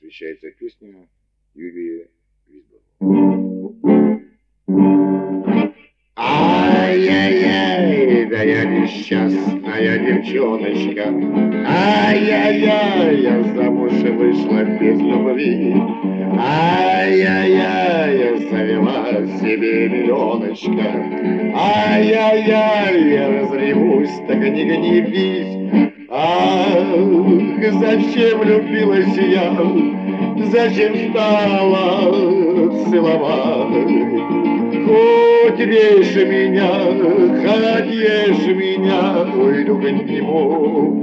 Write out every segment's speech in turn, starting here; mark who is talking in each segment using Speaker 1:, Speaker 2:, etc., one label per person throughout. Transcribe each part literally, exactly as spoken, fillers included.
Speaker 1: посвящается песня Юрия Висбора. Ай-яй-яй, да я несчастная девчоночка. Ай-яй-яй, я замуж вышла без любви. Ай-яй-яй, я завела себе миллионочка. Ай-яй-яй, я разревусь, так не гневись. Ах, зачем влюбилась я, зачем стала целовать? Хоть режь меня, хоть ешь меня, уйду к нему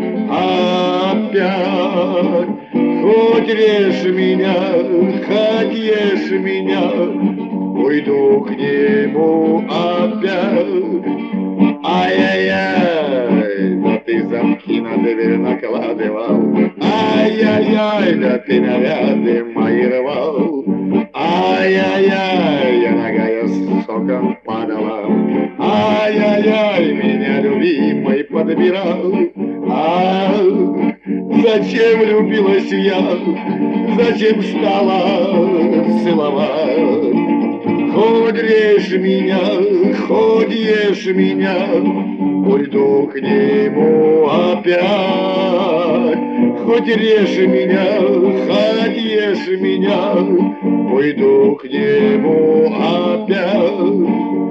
Speaker 1: опять. Хоть режь меня, хоть ешь меня, уйду к нему опять. Ай-яй-яй, да ты замки на дверь накладывал. Ай-яй-яй, да ты наряды мои рвал. Ай-яй-яй, я ногая с соком падала. Ай-яй-яй, меня любимый подбирал. Ах, зачем влюбилась я, зачем стала целовать? Хоть режь меня, хоть ешь меня, уйду к нему опять. Хоть режь меня, хоть ешь меня, уйду к нему опять.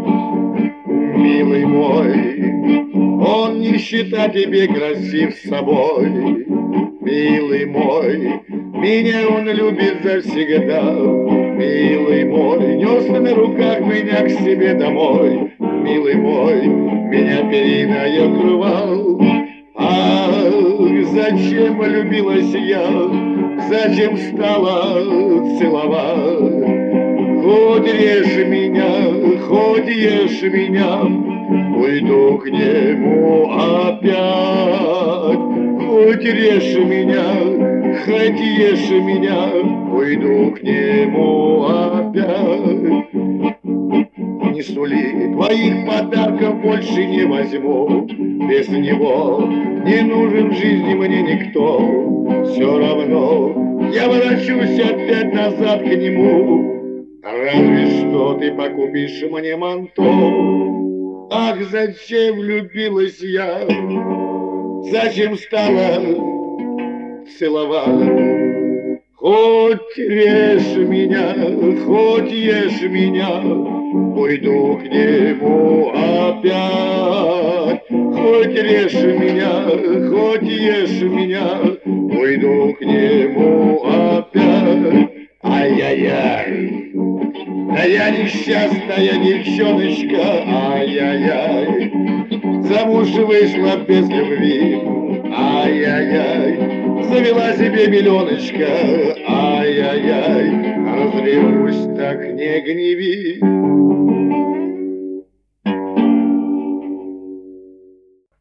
Speaker 1: Милый мой, он не считает тебе красив собой. Милый мой, меня он любит завсегда. Милый мой, нес на руках меня к себе домой. Милый мой, меня периной укрывал. Ах, зачем влюбилась я, зачем стала целовать? Хоть режь меня, хоть ешь меня, уйду к нему опять. Хоть режь меня, хоть ешь меня, уйду к нему опять. Не сули, твоих подарков больше не возьму. Без него не нужен в жизни мне никто. Все равно я ворочусь опять назад к нему. Разве что ты покупишь мне манто. Ах, зачем влюбилась я, зачем стала целовать? Хоть режь меня, хоть ешь меня, уйду к нему опять. Хоть режь меня, хоть ешь меня, уйду к нему опять. Ай-яй-яй, да я несчастная девчоночка. Ай-яй-яй, замуж вышла без любви. Ай-яй-яй, завела себе миллионочка. Ай-яй-яй, разревусь, так не гневи.